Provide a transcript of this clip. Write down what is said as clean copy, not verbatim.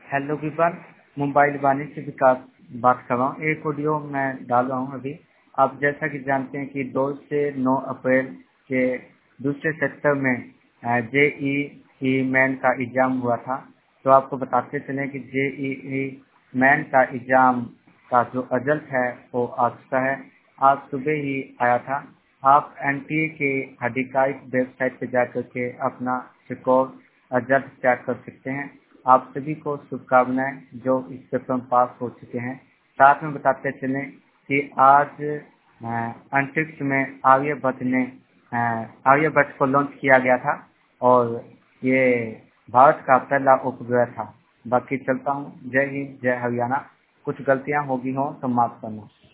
Hello weapon, mobile वाणिज्य विकास बात कर रहा हूँ। एक ऑडियो मैं डाल रहा हूँ अभी। आप जैसा कि जानते हैं कि 2 से 9 अप्रैल के दूसरे सेक्टर में जेईई मेन का एग्जाम हुआ था। तो आपको बताते चलें कि जेईई मेन का एग्जाम का जो रिजल्ट है वो आ चुका है। आज सुबह ही आया था। आप एनटीए के आधिकारिक वेबसाइट पर जाकर के अपना रिकॉर्ड रिजल्ट चेक कर सकते हैं। आप सभी को शुभकामनाएं जो इस पेपर में पास हो चुके हैं। साथ में बताते चलें कि आज अंतरिक्ष में आर्यभट्ट को लॉन्च किया गया था और ये भारत का पहला उपग्रह था। बाकी चलता हूँ। जय हिंद, जय हरियाणा। कुछ गलतियां होगी हों तो माफ करना।